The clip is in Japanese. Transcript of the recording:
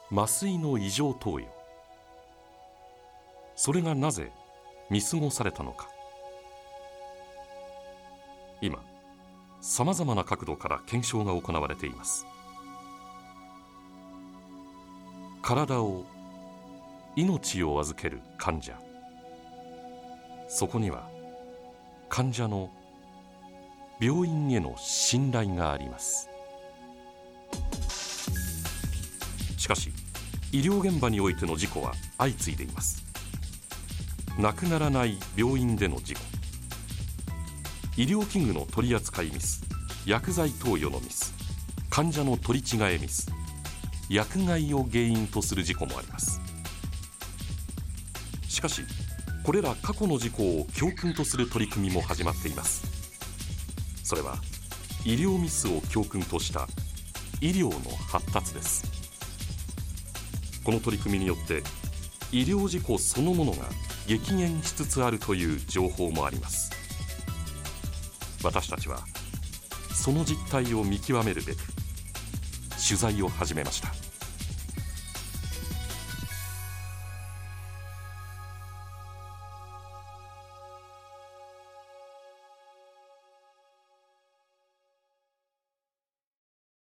麻酔の異常投与。それがなぜ見過ごされたのか。今さまざまな角度から検証が行われています。体を、命を預ける患者、そこには患者の病院への信頼があります。しかし医療現場においての事故は相次いでいます。亡くならない病院での事故、医療器具の取り扱いミス、薬剤投与のミス、患者の取り違えミス、薬害を原因とする事故もあります。しかしこれら過去の事故を教訓とする取り組みも始まっています。それは医療ミスを教訓とした医療の発達です。この取り組みによって医療事故そのものが激減しつつあるという情報もあります。私たちはその実態を見極めるべく取材を始めました。